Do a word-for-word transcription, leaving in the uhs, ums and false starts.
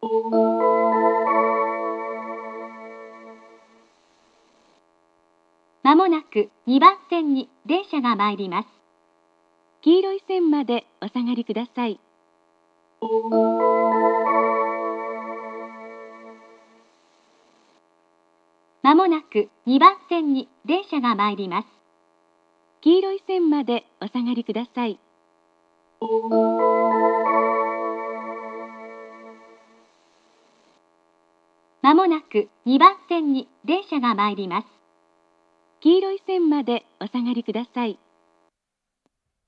まもなくにばん線に電車が参ります。 黄色い線までお下がりください。 まもなくにばん線に電車が参ります。 黄色い線までお下がりください。 まもなくにばん線に電車が参ります。 黄色い線までお下がりください。